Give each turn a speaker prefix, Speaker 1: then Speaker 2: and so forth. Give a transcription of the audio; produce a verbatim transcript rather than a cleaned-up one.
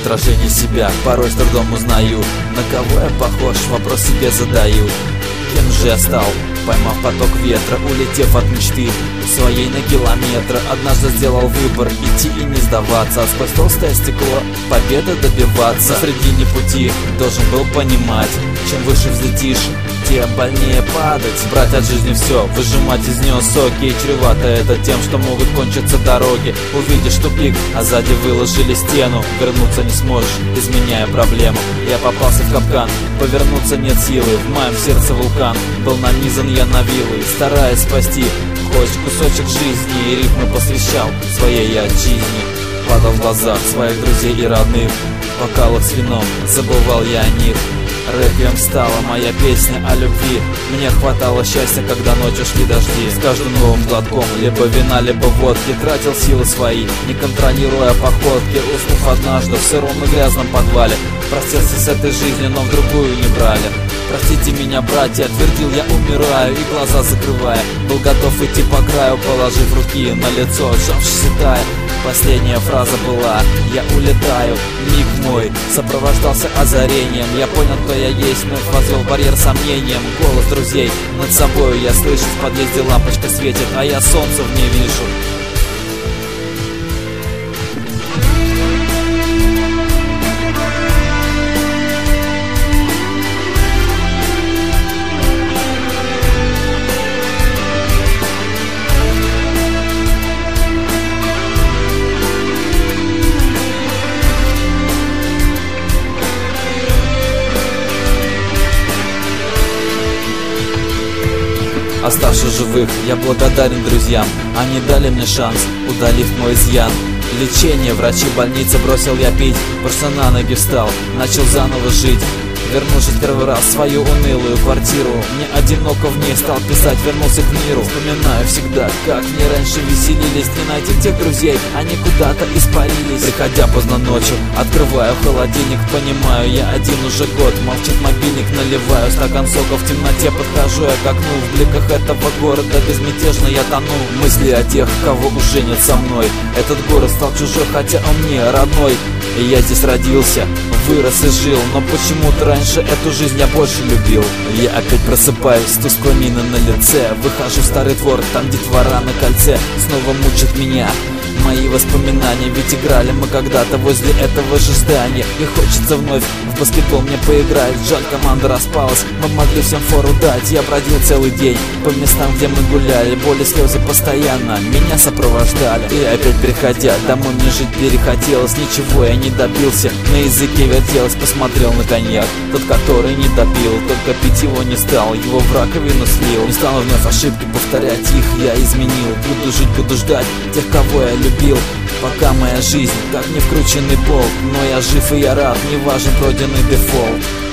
Speaker 1: отражение себя порой с трудом узнаю. На кого я похож, вопрос себе задаю. Кем же я стал, поймав поток ветра, улетев от мечты своей на километры? Однажды сделал выбор идти и не сдаваться, а сквозь толстое стекло победы добиваться. На середине пути должен был понимать, чем выше взлетишь, тем больнее падать. Брать от жизни все, выжимать из нее соки. И чревато это тем, что могут кончиться дороги. Увидишь тупик, а сзади выложили стену. Вернуться не сможешь, изменяя проблему. Я попался в капкан, повернуться нет силы. В моем сердце вулкан, был нанизан я на вилы. Стараясь спасти хоть кусочек жизни, и рифмы посвящал своей отчизне. Падал в глазах своих друзей и родных, в бокалах с вином забывал я о них. Реквием стала моя песня о любви. Мне хватало счастья, когда ночью шли дожди. С каждым новым глотком либо вина, либо водки тратил силы свои, не контролируя походки. Уснув однажды в сыром и грязном подвале, простился с этой жизнью, но в другую не брали. Простите меня, братья, твердил я, умираю, и глаза закрывая, был готов идти по краю, положив руки на лицо, сжавшись и тая. Последняя фраза была: я улетаю. Миг мой сопровождался озарением. Я понял, кто я есть, вновь возвел барьер сомнением. Голос друзей над собою я слышу, в подъезде лампочка светит, а я солнца в ней вижу. Оставшись живых, я благодарен друзьям. Они дали мне шанс, удалив мой изъян. Лечение, врачи, больницы бросил я пить. Просто на ноги встал, начал заново жить. Вернувшись первый раз в свою унылую квартиру, мне одиноко в ней, стал писать, вернулся к миру. Вспоминаю всегда, как мне раньше веселились. Не найти тех друзей, они куда-то испарились. Приходя поздно ночью, открываю холодильник, понимаю, я один уже год. Молчит мобильник, наливаю стакан сока, в темноте подхожу я к окну. В бликах этого города безмятежно я тону. Мысли о тех, кого уже нет со мной. Этот город стал чужой, хотя он мне родной. И я здесь родился, вырос и жил, но почему-то раньше эту жизнь я больше любил. Я опять просыпаюсь с тусклой миной на лице. Выхожу в старый двор, там детвора на кольце снова мучат меня мои воспоминания, ведь играли мы когда-то возле этого же здания. И хочется вновь в баскетбол мне поиграть. Жаль, команда распалась, мы могли всем фору дать. Я бродил целый день по местам, где мы гуляли. Боли, слезы постоянно меня сопровождали. И опять приходя домой, мне жить перехотелось. Ничего я не добился, на языке вертелось. Посмотрел на коньяк, тот, который не допил, только пить его не стал, его в раковину слил. Не стану вновь ошибки повторять, их я изменил. Буду жить, буду ждать тех, кого я любил. Пока моя жизнь как не вкрученный болт, но я жив и я рад, не важен пройденный дефолт.